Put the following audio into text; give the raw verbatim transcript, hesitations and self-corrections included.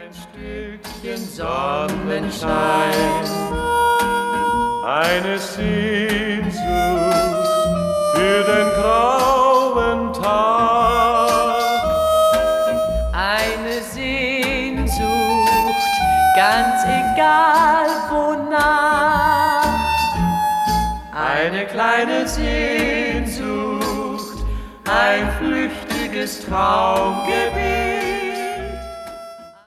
ein Stückchen Sonnenschein, eine Sehnsucht für den grauen Tag, eine Sehnsucht, ganz egal wonach, eine kleine Sehnsucht, ein flüchtiges Traumgebet.